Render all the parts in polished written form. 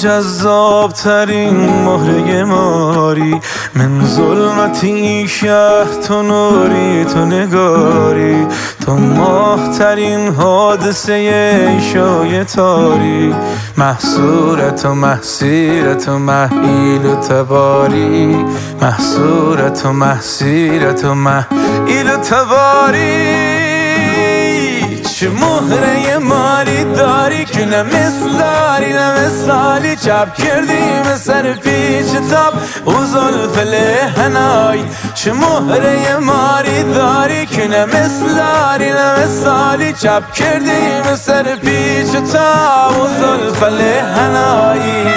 جذاب ترین مهره ماری، من ظلمتی شهر تو نوری، تو نگاری، تو ماه ترین حادثه شای تاری، محصورت و محصیرت و محیل و تباری، محصورت و محصیرت و محیل و تباری. چه مهره ماری داری که نه مثل نه مثالی، چپ کردیم سر پیچ تاب و زلف لحنای. چه مهره ماری داری که نه مثل نه مثالی، چپ کردیم سر پیچ تاب و زلف لحنای.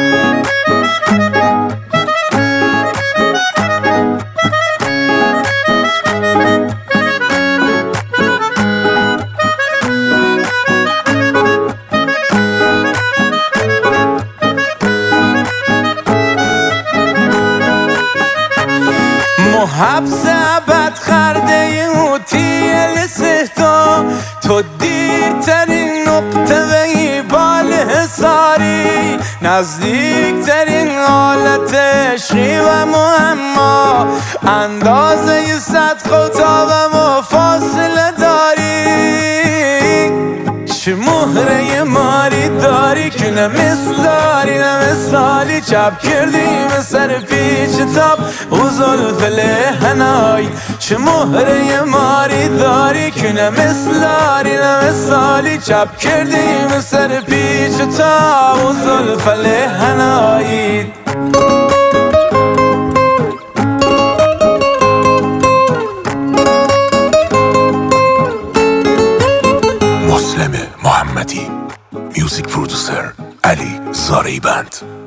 حبس ابد خرده اوتیل سهتا، تو دیرترین نقطه وی بال حساری، نزدیکترین حالت عشقی و معما، اندازه 100 خطا و فاصله داری. چه مهره ماری داری که نه مثل نه مثالی، چپ کردیم سر پیچ تاب و زلف لحنای. چه مهره ماری داری که نه مثل نه مثالی، چپ کردیم سر پیچ تاب و زلف لحنای. مسلم محمدی، میوزیک پرودوسر علی زارعی بند.